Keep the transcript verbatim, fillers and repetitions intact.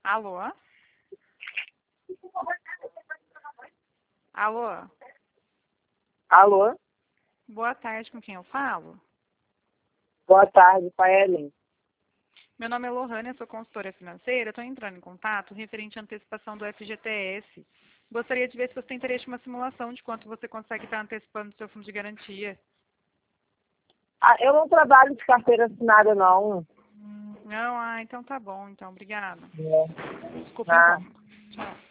Alô? Alô? Alô? Boa tarde, com quem eu falo? Boa tarde, Paelin. Meu nome é Lohane, eu sou consultora financeira. Estou entrando em contato referente à antecipação do F G T S. Gostaria de ver se você tem interesse em uma simulação de quanto você consegue estar antecipando o seu fundo de garantia. Ah, eu não trabalho de carteira assinada, não. Não? Ah, então tá bom. Então, obrigada. É. Desculpa, Tá. então. Tchau.